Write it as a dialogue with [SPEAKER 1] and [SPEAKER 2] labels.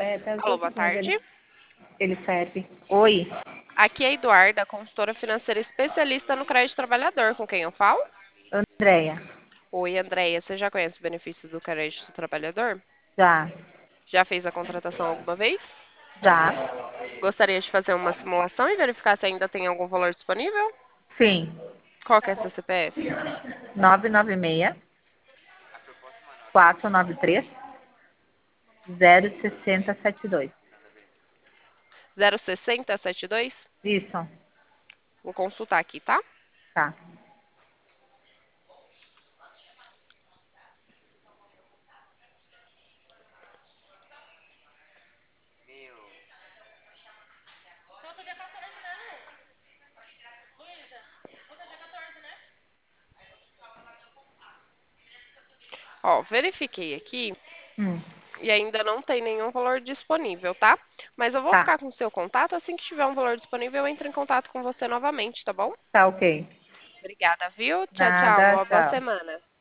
[SPEAKER 1] até as
[SPEAKER 2] Alô,
[SPEAKER 1] 8,
[SPEAKER 2] boa
[SPEAKER 1] mas
[SPEAKER 2] tarde.
[SPEAKER 1] ele serve. Oi,
[SPEAKER 2] Aqui é a Eduarda, consultora financeira especialista no crédito trabalhador. Com quem eu falo?
[SPEAKER 1] Andréia.
[SPEAKER 2] Oi, Andréia. Você já conhece o benefício do crédito trabalhador?
[SPEAKER 1] Já,
[SPEAKER 2] Já fez a contratação alguma vez?
[SPEAKER 1] já.
[SPEAKER 2] Gostaria de fazer uma simulação e verificar se ainda tem algum valor disponível?
[SPEAKER 1] Sim.
[SPEAKER 2] Qual que é seu CPF?
[SPEAKER 1] 996 493 06072.
[SPEAKER 2] 06072?
[SPEAKER 1] Isso,
[SPEAKER 2] Vou consultar aqui, tá?
[SPEAKER 1] tá.
[SPEAKER 2] Ó, verifiquei aqui
[SPEAKER 1] Hum,
[SPEAKER 2] e ainda não tem nenhum valor disponível, tá? Mas eu vou
[SPEAKER 1] tá.
[SPEAKER 2] ficar com o seu contato. Assim que tiver um valor disponível, eu entro em contato com você novamente, tá bom?
[SPEAKER 1] Tá ok.
[SPEAKER 2] Obrigada, viu? Tchau, tchau.
[SPEAKER 1] Nada,
[SPEAKER 2] Uma boa
[SPEAKER 1] tchau.
[SPEAKER 2] semana.